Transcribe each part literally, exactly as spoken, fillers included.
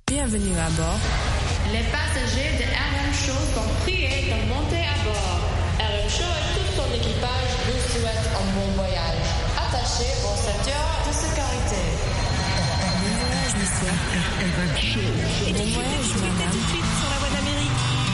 Bienvenue à bord. Les passagers de R M Show sont priés de monter à bord. R M Show et tout son équipage vous souhaitent un bon voyage. Attachez vos ceintures de sécurité. Bon voyage, monsieur. R M Show. Bon voyage, madame. Tout de suite sur la voie d'Amérique.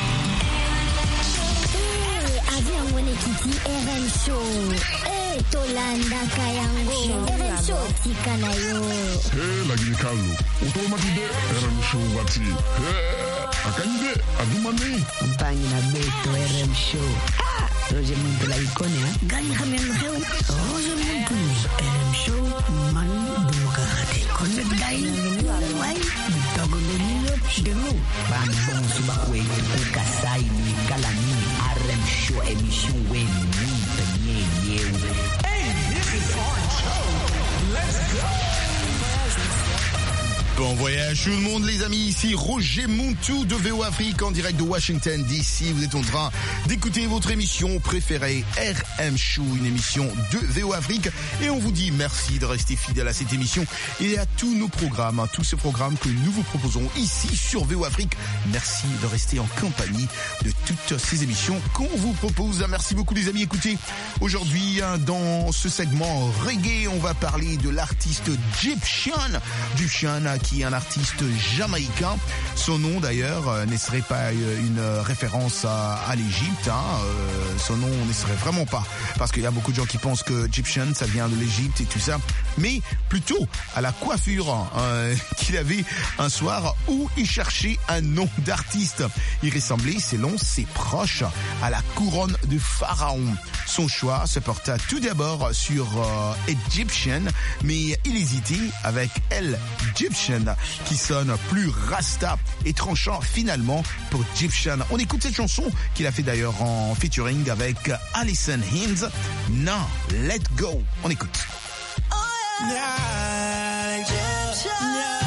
Eh, avion Wenekiti R M Show. Eh, Tolanda Kayango. R M Show Tikanayo. Eh, lagi ni Carlo. Otomatide R M Show wati. Eh, akande adumane. Compagnie na Beto R M Show. Ah, Roger Muntu la icône, hein. Gagne kami ang heu. Roger Muntu R M Show man dumakarate. Connect dai. Wai, bitago lelilo demo. Bang bong subakwe ku kasai ni kalani R M Show émission wen ni penye yeu. Hey, this is Orange Show. Let's go. Bon voyage tout le monde les amis, ici Roger Muntu de V O Afrique en direct de Washington D C. Vous êtes en train d'écouter votre émission préférée R M Show, une émission de V O Afrique. Et on vous dit merci de rester fidèle à cette émission et à tous nos programmes, hein, tous ces programmes que nous vous proposons ici sur V O Afrique. Merci de rester en compagnie de toutes ces émissions qu'on vous propose. Merci beaucoup les amis. Écoutez, aujourd'hui hein, dans ce segment reggae, on va parler de l'artiste Gyptian. Gyptian qui est un artiste jamaïcain. Son nom d'ailleurs euh, ne serait pas euh, une référence à, à l'Égypte. Hein. Euh, son nom ne serait vraiment pas. Parce qu'il y a beaucoup de gens qui pensent que Gyptian, ça vient de l'Égypte et tout ça. Mais plutôt à la coiffure euh, qu'il avait un soir où il cherchait un nom d'artiste. Il ressemblait, selon ses proches, à la couronne de Pharaon. Son choix se porta tout d'abord sur euh, Egyptian, mais il hésitait avec El Gyptian, qui sonne plus rasta et tranchant finalement pour Gyptian. On écoute cette chanson qu'il a fait d'ailleurs en featuring avec Alison Hinds. Now, let go. On écoute. Oh yeah. Yeah, Egyptian. Yeah.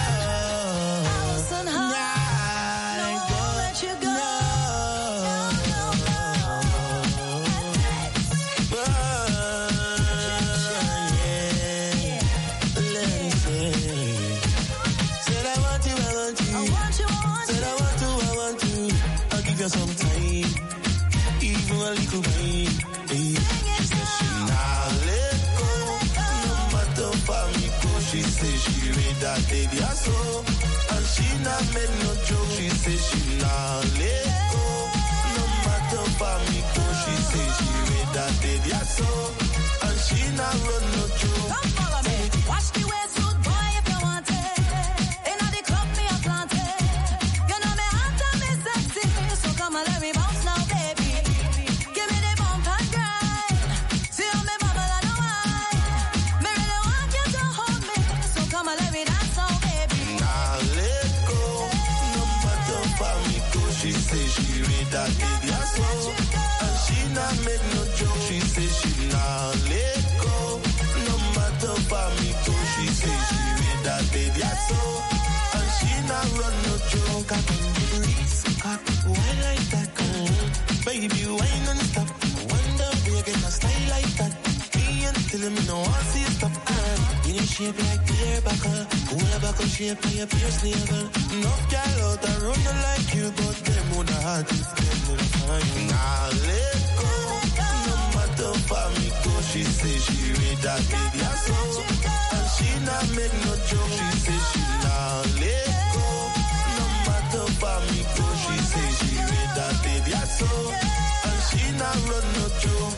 Some time, even a little bit. She said she not let go, no matter for me go. She said she read that baby I saw, and she not make no joke. She said she not let go, no matter for me go. She said she read that baby I saw, and she not run no joke. Come follow me, watch the way smooth boy if you want it. Inna the club me a plant it. You know me hot and me sexy, so come and let me bounce now, baby. Give me the bump and grind. See how me bubble and wine. Me really want you to hold me, so come and let me dance now, baby. Nah, let go, no matter for me go. She say she read that baby I saw, and she not make no joke. She say she not let go, no matter for me go. She say she read that baby I saw, and she not run no joke. Cock on the breeze, cock, why like that? Mm. Baby, why non-stop? Wonder where you get a style like that. Me and telling me no one see you stop. Uh, you need shape like beer buckle, cool buckle shape like a pierce navel. Enough girl out and run like you, but them would have had it. Them would have fine. Nah, let go, no matter for me go. She say she read that baby I saw, and she not make no joke. She say she not let go, no matter for me go. She say she read that baby I saw, and she not run no joke.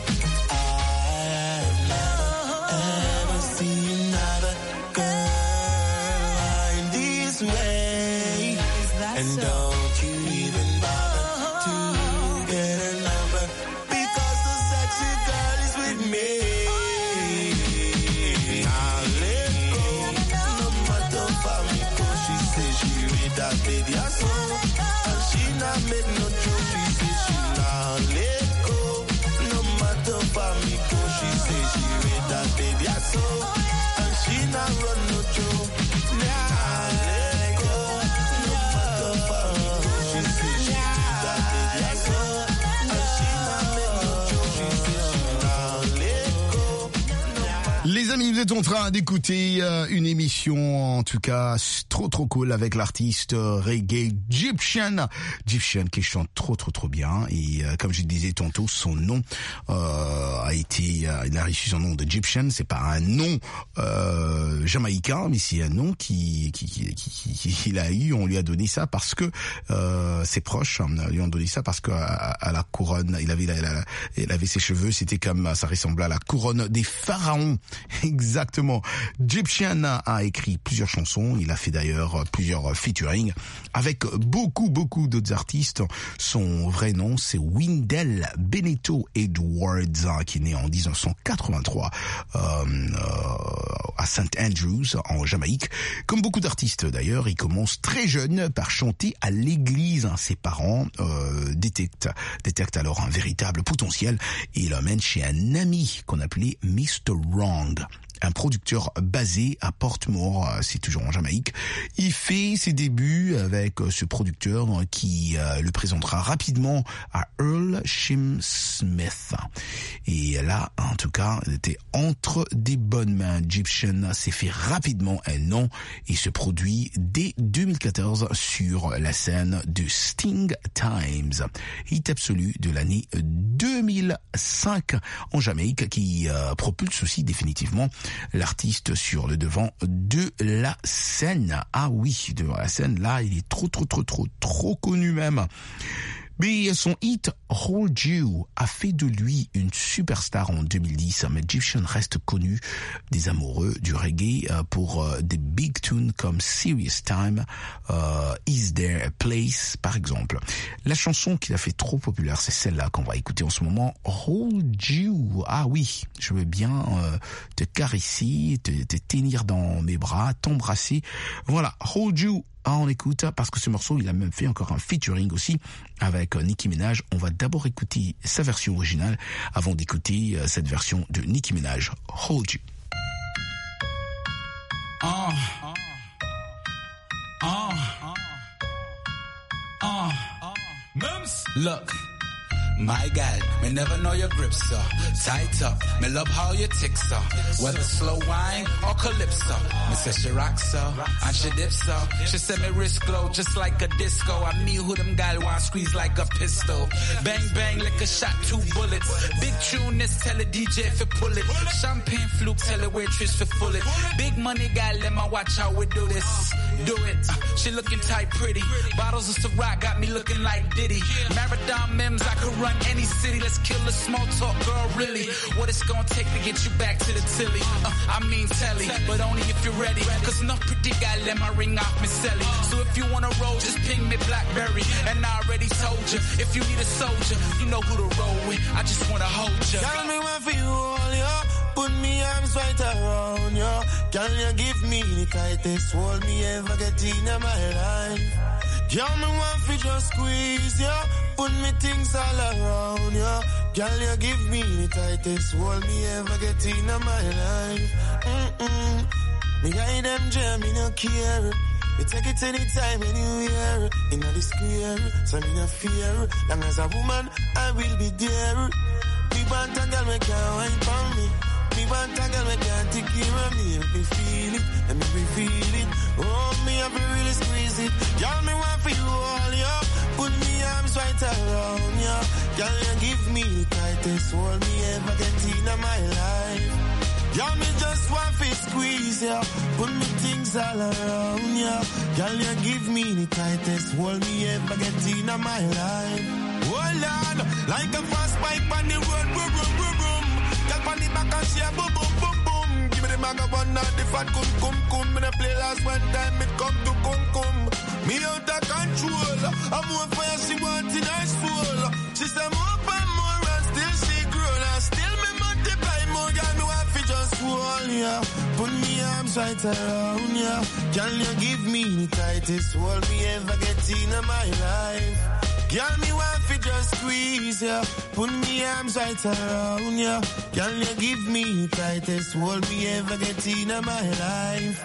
I've never ever seen another girl like this way, and don't you even bother to get her number, because the sexy girl is with me. Now let go, no matter for me go. She say she read that baby I saw, and she not make no joke. She say she not let go, no matter for me go. She say she read that baby I saw, and she not run no joke. Now let go, no matter for me go. She say she read that baby I saw, and she not make no joke. She say she not let go. Les amis, vous êtes en train d'écouter euh, une émission, en tout cas, trop trop cool avec l'artiste euh, reggae Gyptian. Gyptian qui chante trop trop trop bien. Et euh, comme je disais tantôt, son nom euh, a été, euh, il a reçu son nom de Gyptian. C'est pas un nom euh, jamaïcain, mais c'est un nom qui qui qui, qui, qui qu'il a eu. On lui a donné ça parce que euh, ses proches lui ont donné ça parce que à, à la couronne, il avait, il, a, il avait ses cheveux, c'était comme ça ressemblait à la couronne des pharaons. Exactement. Gyptian a écrit plusieurs chansons. Il a fait d'ailleurs plusieurs featuring avec beaucoup, beaucoup d'autres artistes. Son vrai nom, c'est Wendell Benito Edwards, qui est né en dix-neuf cent quatre-vingt-trois euh, euh, à Saint Andrews, en Jamaïque. Comme beaucoup d'artistes d'ailleurs, il commence très jeune par chanter à l'église. Ses parents euh, détectent, détectent alors un véritable potentiel et l'emmènent chez un ami qu'on appelait mister Wrong, un producteur basé à Portmore, c'est toujours en Jamaïque. Il fait ses débuts avec ce producteur qui euh, le présentera rapidement à Earl Shim Smith. Et là, en tout cas, il était entre des bonnes mains. Gyptian s'est fait rapidement un nom et se produit dès deux mille quatorze sur la scène de Sting Times, hit absolu de l'année deux mille cinq en Jamaïque, qui euh, propulse aussi définitivement l'artiste sur le devant de la scène. Ah oui, devant la scène, là, il est trop, trop, trop, trop, trop connu même. Mais son hit Hold You a fait de lui une superstar en deux mille dix, mais Gyptian reste connu des amoureux du reggae pour des big tunes comme Serious Time, uh, Is There a Place par exemple. La chanson qui l'a fait trop populaire, c'est celle-là qu'on va écouter en ce moment, Hold You. Ah oui, je veux bien euh, te caresser, te, te tenir dans mes bras, t'embrasser. Voilà, Hold You. Ah, on écoute, parce que ce morceau, il a même fait encore un featuring aussi avec Nicki Minaj. On va d'abord écouter sa version originale avant d'écouter cette version de Nicki Minaj, Hold You. Uh, uh, uh, uh, Look. My God, me never know your grip, sir. Tight up, me love how you tick, sir. Whether slow wine or calypso. Me say she rock, sir, and she dip, sir. She say me wrist glow just like a disco. I me who them gal want squeeze like a pistol. Bang, bang, like a shot, two bullets. Big tune, this tell a D J fi pull it. Champagne fluke, tell a waitress fi full it. Big money gal, let me watch how we do this. Do it. Uh, she looking tight, pretty. Bottles of Ciroc got me looking like Diddy. Marathon Mims, I could run any city. Let's kill the small talk, girl, really. What it's gonna take to get you back to the tilly. Uh, I mean telly, but only if you're ready. Cause enough pretty guy let my ring off me celly. So if you wanna roll, just ping me Blackberry. And I already told you, if you need a soldier, you know who to roll with. I just wanna hold you. Tell me what for you all, yo. Put me arms right around you. Can you give me the tightest hold me ever get in my life? Girl, me want fi just squeeze you. Put me things all around you. Girl, you give me the tightest hold me ever get in my life. Mm-mm. Me guide them jam, me no care. Me take it anytime, anywhere. In the square, so me no fear. Long as a woman, I will be there. Me want a girl, me can't wine for me. Me want a girl, me can't take care of me. Let me feel it, let me feel it. Oh, me have to really squeeze it. Girl, me want for you all, yo. Put me arms right around you. Girl, you give me the tightest hold me ever get in my life. Girl, me just want to squeeze ya. Put me things all around ya. Girl, you give me the tightest hold me ever get in my life. Oh Lord, like a fast bike on the road, boom, boom, boom, boom. Girl, on the back and she a boom, boom, boom, boom. Give me the maga one now, the fat cum, cum, cum. Me the play last one time, it come to cum, cum. Me out of control. I'm more fire, she want in her soul. She say more and more and still she grow. And still me multiply more, girl, me want fi just hold ya. Put me arms right around ya. Can you give me the tightest hold me ever get in my life? Girl, me want fi just squeeze ya. Put me arms right around ya. Can you give me the tightest hold me ever get in my life?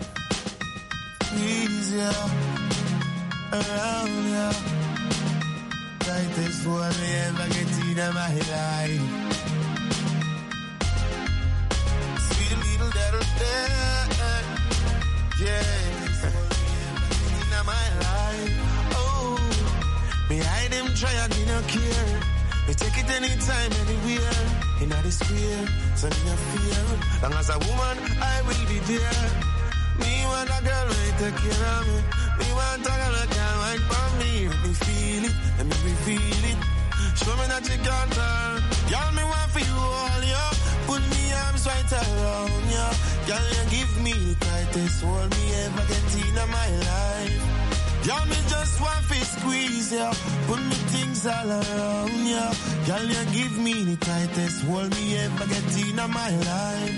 Squeeze ya. Around ya. Tightest hold me ever get in my life. Sweet evil that'll dead. Yeah, in my life. Oh, me hide them try and me no care. Me take it anytime, anywhere. In the square, so me no fear. Long as a woman, I will be there. Me want a girl who take care of me. Me want a girl who can wine for me. Let me feel it, let me feel it. Show me that you can turn. Girl, me want for you all, yo. Put me arms right around you. Girl, you give me the tightest hold me ever get in my life. Girl, me just want to squeeze you. Put me things all around you. Girl, you give me the tightest hold me ever get in my life.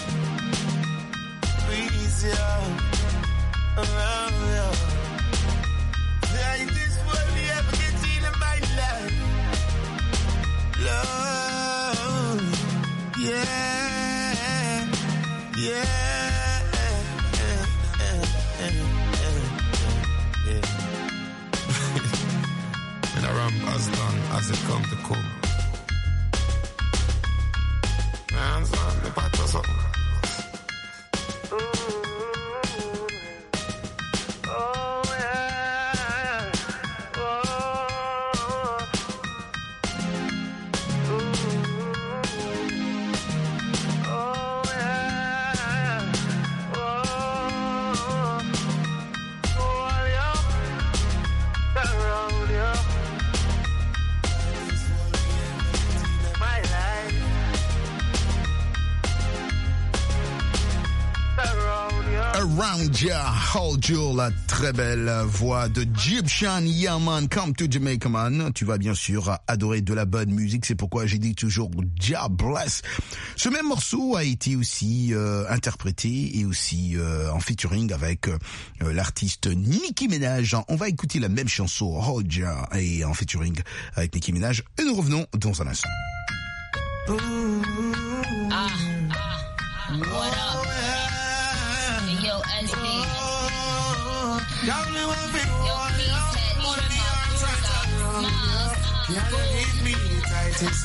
Squeeze you around you. Tightest hold me ever get in my life. Love, yeah, yeah, and I ram as long as it come to cool. Hands on the pot or something. Around Ya, Hold You, la très belle voix de Egyptian Yaman, Come to Jamaica Man. Tu vas bien sûr adorer de la bonne musique, c'est pourquoi j'ai dit toujours Ja Bless. Ce même morceau a été aussi euh, interprété et aussi euh, en featuring avec euh, l'artiste Nicki Minaj. On va écouter la même chanson, Hold Ya, et en featuring avec Nicki Minaj, et nous revenons dans un instant. Ah, ah, what up? Yo, S D. Yo, peace head, This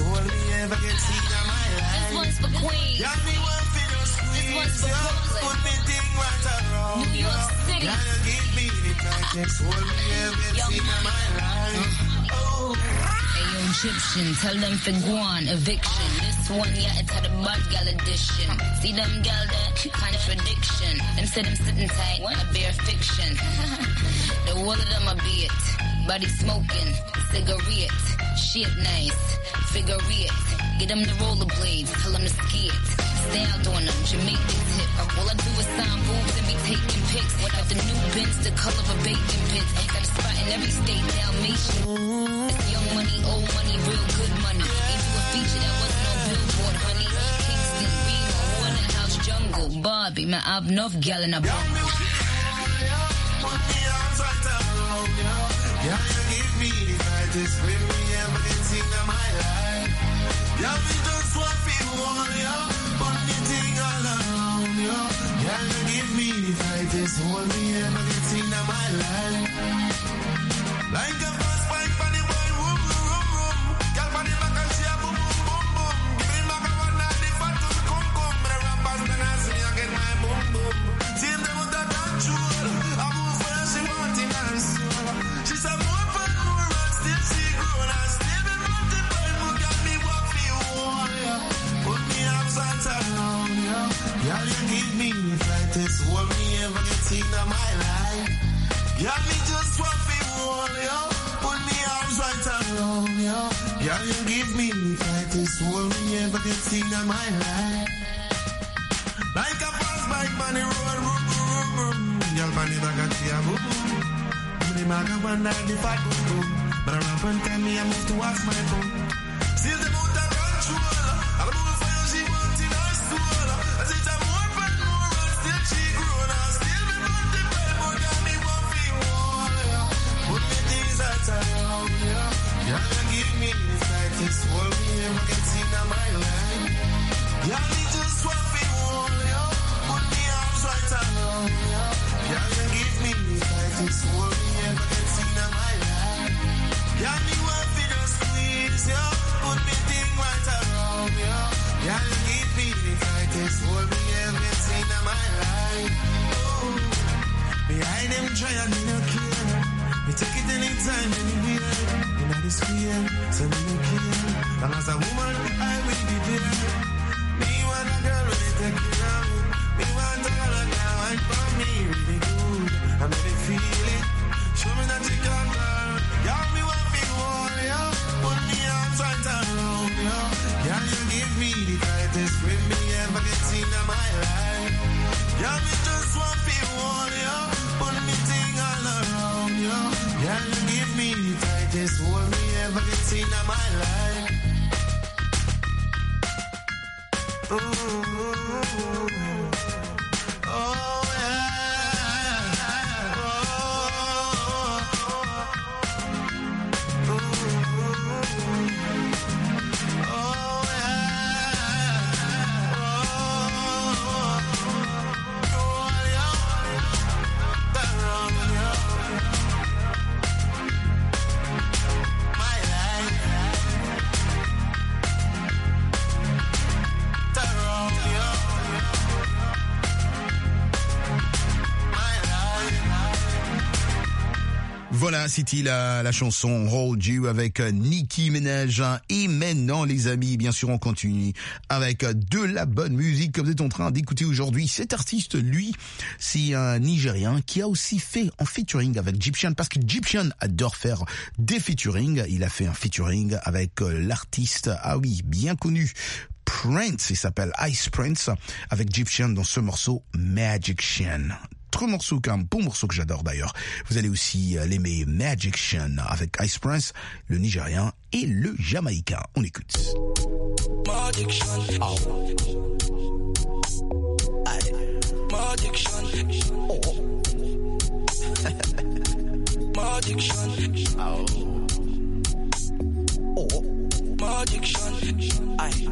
one's for Queen. This one's for Brooklyn. New York City. Ayo, Egyptian, tell them for Guan, eviction. This one, yeah, it's had a bad gal edition. See them gal there, contradiction. Them say them sitting tight, a bare fiction. The whole of them a beat, body smoking, cigarette, shit nice, figure it. Get them the rollerblades, tell them to ski it. Stay out on them, Jamaican tip. All I do is sign boobs and be taking pics. Without the new bins, the color of bacon pits. Got a spot in every state, Dalmatian. It's young money, old money, real good money. Gave you a feature that wasn't on Billboard, honey. Kingston, Reno, Waterhouse, Jungle, Barbie. Man, I've enough gal in a bar. Yeah, you give me the brightest when we ever get seen in my life. Yeah, we just want people on you, put me thing all around you. Yeah, you give me the brightest when we ever get seen in my life. Like a fast bike on the boy, room, room, room, room. Girl, on the back and she a boom, boom, boom, boom. Give me back a one night, the fat to come, come. But I rap and then I see you get my boom, boom. See them with the control. I move where she want in her soul. She said more fun, more run, still she grown and still be multiple. Who got me walk for you, yeah. Put me arms and around you. Girl, you give me the brightest hold me ever get seen in my life. Girl, me just want for you, yeah. Put me arms right around you. Girl, you give me the brightest hold me ever get seen in my life. Like a fast bike on the road, boom, boom, boom, boom. Girl, on the back and she a boom, boom. The maga one night the fat boom boom. But I rap and tell me I move towards my phone. Still the mood of control. I'll move for you, she wants in her soul. As it's a more fun, more run, still she grown. I'll still be multiple, but got me one for you, yeah. Put me things that around you. Yeah, you give me the tightest hold me ever get seen in my life. Yeah, me just want for you, yeah. Put me arms right around you. Yeah, you give me the tightest hold me ever get seen in my life. Yeah, me want to just squeeze you, put me thing right around you. Yeah, you give me the tightest hold me ever get take it anytime, anywhere. You know this fear, so me no care. Long as a woman, I will be there. Me want a girl really take care of me. Me want a girl that can wine for me really good. I make me feel it. Show me that you can girl. Yeah, me want me want you. Put me arms right around you. Yeah, you give me the tightest grip me ever get seen in my life. Yeah, me just want me want you. Put me thing all around you. Yeah, you give me the tightest hold me ever get seen in my life. Ooh, ooh, ooh. Oh yeah. Oh, ooh, ooh. Oh yeah. Voilà, c'était la, la chanson Hold You avec Nicki Minaj. Et maintenant, les amis, bien sûr, on continue avec de la bonne musique que vous êtes en train d'écouter aujourd'hui. Cet artiste, lui, c'est un Nigérien qui a aussi fait un featuring avec Gyptian, parce que Gyptian adore faire des featuring. Il a fait un featuring avec l'artiste, ah oui, bien connu, Prince. Il s'appelle Ice Prince, avec Gyptian dans ce morceau Magician. Très morceau, qu'un bon morceau que j'adore d'ailleurs. Vous allez aussi l'aimer, Magician, avec Ice Prince, le Nigérien et le Jamaïcain. On écoute. Magician. Oh. Aye. Magician. Oh. Magician. Oh. Oh. Magician. Aye.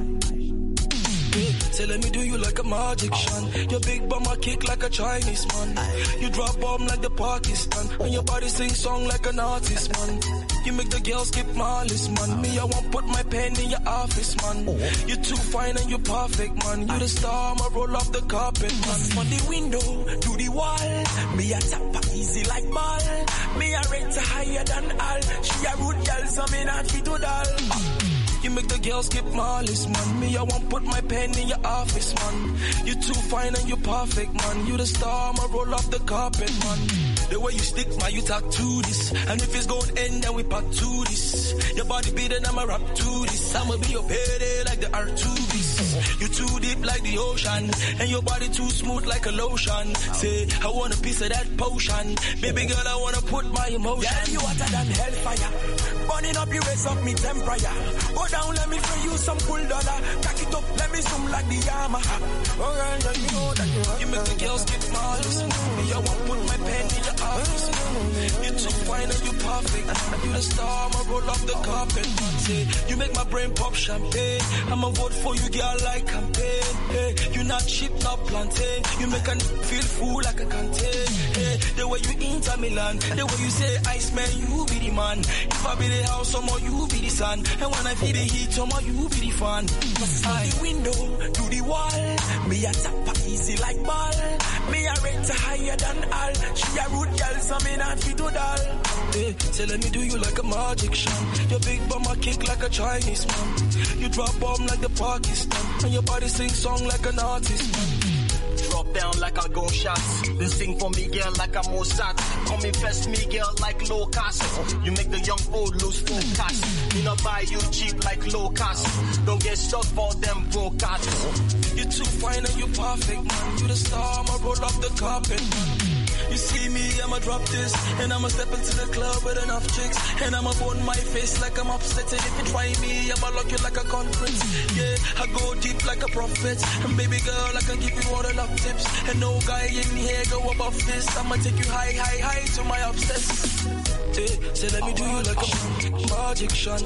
Say let me do you like a magician. Your big bum I kick like a Chinese man. You drop bomb like the Pakistan. And your body sing song like an artist, man. You make the girls skip malice, man. Me, I won't put my pen in your office, man. You're too fine and you're perfect, man. You the star, I'ma roll off the carpet, man. From the window to the wall, me a tap easy like ball. Me a rate higher than all. She a rude girl, so me not fit to doll. You make the girls skip malice, man. Me, I won't put my pen in your office, man. You're too fine and you're perfect, man. You the star, I'ma roll off the carpet, man. The way you stick, man, you talk to this. And if it's going end, then we back to this. Your body beating, I'ma rap to this. I'ma be your payday like the R two Bs. You too deep like the ocean. And your body too smooth like a lotion. Say, I want a piece of that potion. Baby girl, I wanna put my emotion. Yeah, you hotter than hellfire. Burning up, you raise up me temperature. Go down, let me free you some cool dollar. Tack it up, let me zoom like the Yamaha. Alright, let me know that you You make the girls skip malice. Me, I won't put my pen in your office. You're too fine and you're perfect. You the star, I'ma roll off the carpet. Say, you make my brain pop champagne. I'ma vote for you, girl, like campaign. Hey, you not cheap, not plantain. You make a feel full like a canteen. Hey, the way you enter Milan, the way you say, Ice Man, you be the man. If I be the house, somehow you be the sun. And when I feel the heat, somehow you be the fan. From the window to the wall, me a tap easy like ball. Me a rate higher than all. She a rude girl, so me not fit to doll. Hey, say let me do you like a magician. Your big bum a kick like a Chinese man. You drop bomb like the Pakistan. And your body sing song like an artist, man. Drop down like a gunshot. Then sing for me, girl, like a Mossad. Come invest me, girl, like low cost. You make the young old lose focus. Me not buy you cheap like low cost. Don't get stuck for them broke ass. You're too fine and you're perfect, man. You the star, I'ma roll off the carpet, man. You see me, I'ma drop this. And I'ma step into the club with enough chicks. And I'ma burn my face like I'm upset. And if you try me, I'ma lock you like a conference. Yeah, I go deep like a prophet. And baby girl, I can give you all the love tips. And no guy in here go above this. I'ma take you high, high, high to my obsess. Hey, say let me do you like a magician,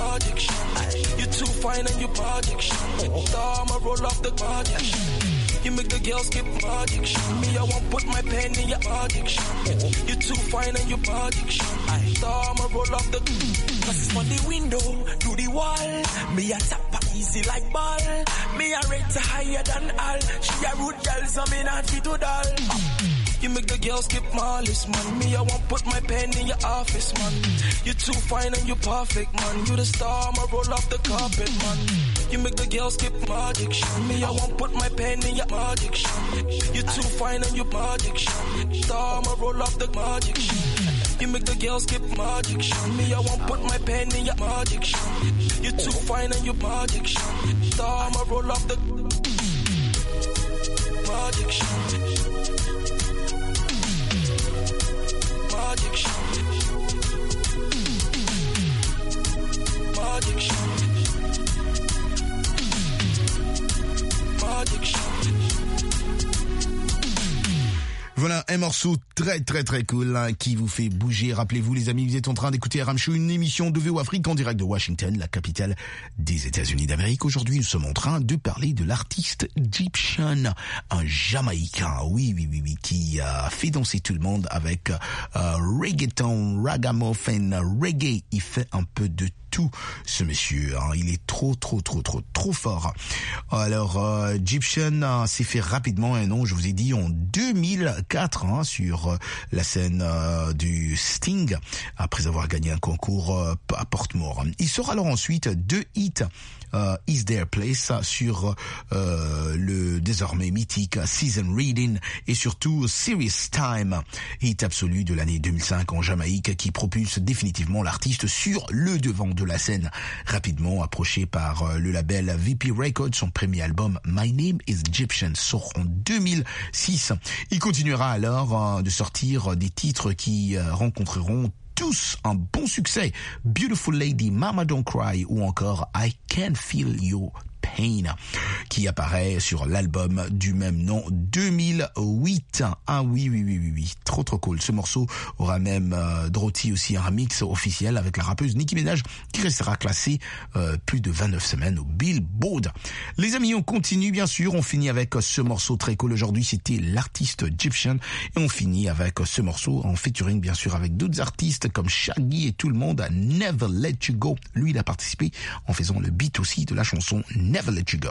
magician. You're too fine and you're magician. Star, I'ma roll off the magician. You make the girls skip magician. Me, I won't put my pen in your addiction. You're too fine and you're magician. Star, I'ma roll off the Cause from the window to the wall. Me a tap easy like ball. Me a rate higher than all. She a rude girl, so me not fit to doll. You make the girls skip my list, man. Me, I won't put my pen in your office, man. You're too fine and you're perfect, man. You the star, I'ma roll off the carpet, man. You make the girls skip my addiction. Me, I won't put my pen in your addiction. You're too fine and you're my addiction. Star, I'ma roll off the addiction. You make the girls skip my addiction. Me, I won't put my pen in your addiction. You're too fine and you're my addiction. Star, I'ma roll off the addiction. My addiction. My addiction. My addiction. Voilà un morceau très très très cool hein, qui vous fait bouger. Rappelez-vous les amis, vous êtes en train d'écouter R M Show, une émission de V O Afrique en direct de Washington, la capitale des États-Unis d'Amérique. Aujourd'hui, nous sommes en train de parler de l'artiste Gyptian, un Jamaïcain, oui oui oui oui, qui a fait danser tout le monde avec euh, reggaeton, ragamuffin, reggae. Il fait un peu de tout ce monsieur, hein. Il est trop trop trop trop trop fort. Alors euh, Gyptian euh, s'est fait rapidement un nom, je vous ai dit en deux mille quatre hein, sur euh, la scène euh, du Sting après avoir gagné un concours euh, à Portmore. Il sort alors ensuite deux hits. Uh, Is There a Place sur euh, le désormais mythique Season Reading et surtout Serious Time, hit absolu de l'année deux mille cinq en Jamaïque qui propulse définitivement l'artiste sur le devant de la scène. Rapidement approché par euh, le label V P Records, son premier album My Name is Gyptian sort en deux mille six. Il continuera alors euh, de sortir des titres qui euh, rencontreront tous un bon succès. Beautiful Lady, Mama Don't Cry ou encore I Can Feel Your Pain qui apparaît sur l'album du même nom deux mille huit. Ah oui oui oui oui oui, trop trop cool. Ce morceau aura même euh, Droti aussi un remix officiel avec la rappeuse Nicki Minaj qui restera classée euh, plus de vingt-neuf semaines au Billboard. Les amis, on continue bien sûr, on finit avec ce morceau très cool. Aujourd'hui c'était l'artiste Gyptian et on finit avec ce morceau en featuring bien sûr avec d'autres artistes comme Shaggy et tout le monde, Never Let You Go. Lui il a participé en faisant le beat aussi de la chanson Never Let You Go.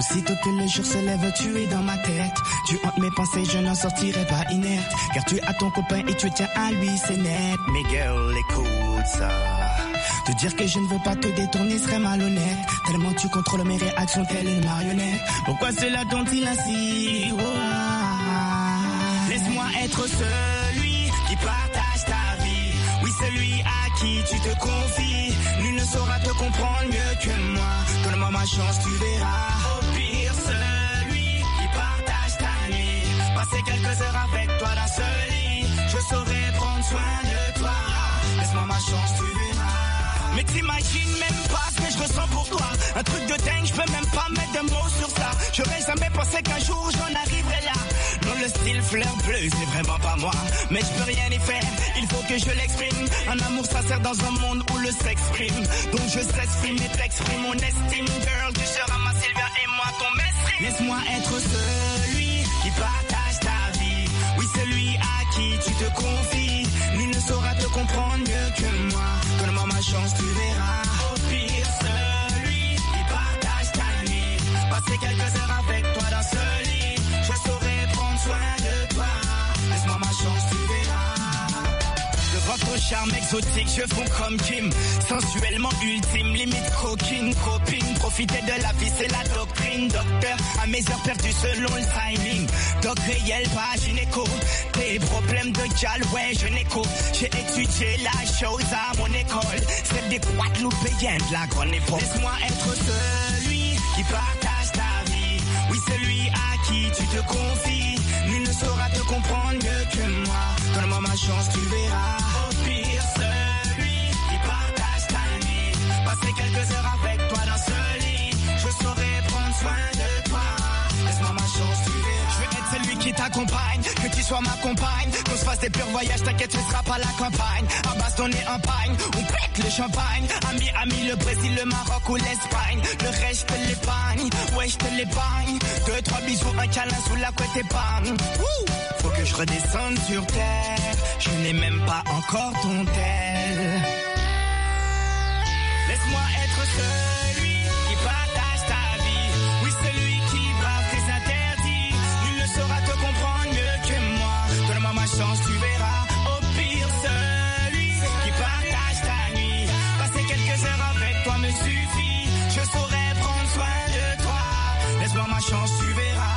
Aussitôt que le jour se lève, tu es dans ma tête. Tu hantes mes pensées, je n'en sortirai pas inerte. Car tu as ton copain et tu tiens à lui, c'est net. Mais girl, écoute ça. Te dire que je ne veux pas te détourner serait malhonnête. Tellement tu contrôles mes réactions, telle une marionnette. Pourquoi cela t'ont-ils ainsi? Oh, ah. Laisse-moi être celui qui partage ta vie. Oui, celui à qui tu te confies. Nul ne saura te comprendre mieux que moi. Donne-moi ma chance, tu verras. Au pire, celui qui partage ta nuit. Passer quelques heures avec toi dans ce lit. Je saurai prendre soin de toi. Laisse-moi ma chance, tu verras. Mais t'imagines même pas ce que je ressens pour toi. Un truc de dingue, je peux même pas mettre de mots sur ça. J'aurais jamais pensé qu'un jour j'en arriverais là. Non, le style fleur bleue, c'est vraiment pas moi. Mais je peux rien y faire, il faut que je l'exprime. Un amour sincère dans un monde où le sexe prime. Donc je s'exprime et t'exprime mon estime. Girl, tu seras ma Sylvia et moi ton messie. Laisse-moi être celui qui partage ta vie. Oui, celui à qui tu te confies. Nul ne saura te comprendre mieux que moi. Donne-moi ma chance, tu verras. Au pire, celui qui partage ta nuit. Passer quelques heures avec toi dans ce lit. Je saurai prendre soin de toi. Laisse-moi ma chance, tu verras. De votre charme exotique, je fonds comme Kim. Sensuellement ultime, limite coquine, copine. Profiter de la vie, c'est la doctrine. Docteur, à mes heures perdues selon le timing. Doc réel, pas gynéco. Tes problèmes de gal, ouais, je n'écho. J'ai étudié la chose à mon école. Celle des Guadeloupéens de la grande époque. Laisse-moi être celui qui partage ta vie. Oui, celui à qui tu te confies. Nul ne saura te comprendre mieux que moi. Donne-moi ma chance, tu verras. Au pire, celui qui partage ta nuit. Passer quelques heures avec toi dans ce lit. Je saurai prendre soin de toi. Laisse-moi ma chance, tu verras. Je veux être celui qui t'accompagne, que tu sois ma compagne. Qu'on se fasse des purs voyages, t'inquiète, tu seras pas la campagne. À bastonner un pagne, on pète le champagne. Ami, ami, le Brésil, le Maroc ou l'Espagne. Le reste, je te l'épargne, ouais, je te l'épargne. Deux, trois bisous, un câlin sous la couette épargne. Faut que je redescende sur terre. Je n'ai même pas encore ton tel. Laisse-moi être celui qui partage ta vie. Oui, celui qui brave tes interdits. Nul ne saura te comprendre mieux que moi. Donne-moi ma chance, tu verras. Au pire, celui qui partage ta nuit. Passer quelques heures avec toi me suffit. Je saurai prendre soin de toi. Laisse-moi ma chance, tu verras.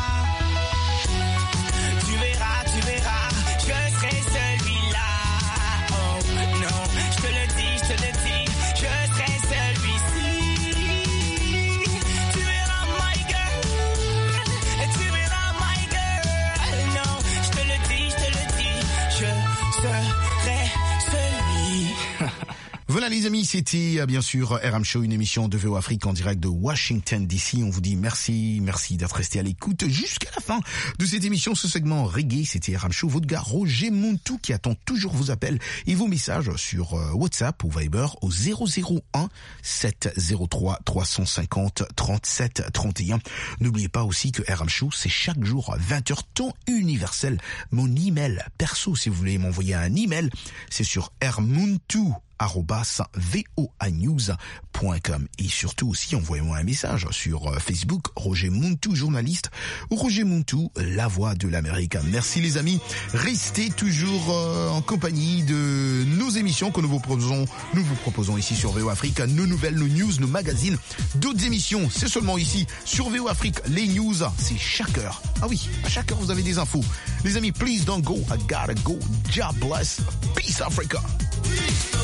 Tu verras, tu verras. Je serai celui-là. Oh non, je te le dis, je te le dis. Je serai celui-ci. Tu verras my girl. Et tu verras my girl. Non, je te le dis, je te le dis. Je serai celui. Voilà les amis, c'était bien sûr R M Show, une émission de V O Afrique en direct de Washington D C. On vous dit merci, merci d'être resté à l'écoute jusqu'à la fin de cette émission. Ce segment reggae, c'était R M Show, votre gars Roger Muntu qui attend toujours vos appels et vos messages sur WhatsApp ou Viber au zéro zéro un sept zéro trois trois cent cinquante trente-sept trente et un. N'oubliez pas aussi que R M Show, c'est chaque jour à vingt heures temps universel. Mon email perso, si vous voulez m'envoyer un email, c'est sur rmuntu arobase voanews point com et surtout aussi envoyez-moi un message sur Facebook Roger Muntu journaliste ou Roger Muntu la voix de l'Amérique. Merci les amis, restez toujours euh, en compagnie de nos émissions que nous vous proposons, nous vous proposons ici sur V O Afrique, nos nouvelles, nos news, nos magazines, d'autres émissions, c'est seulement ici sur V O Afrique. Les news, c'est chaque heure. Ah oui, à chaque heure vous avez des infos. Les amis, please don't go, I gotta go. God bless. Peace Africa.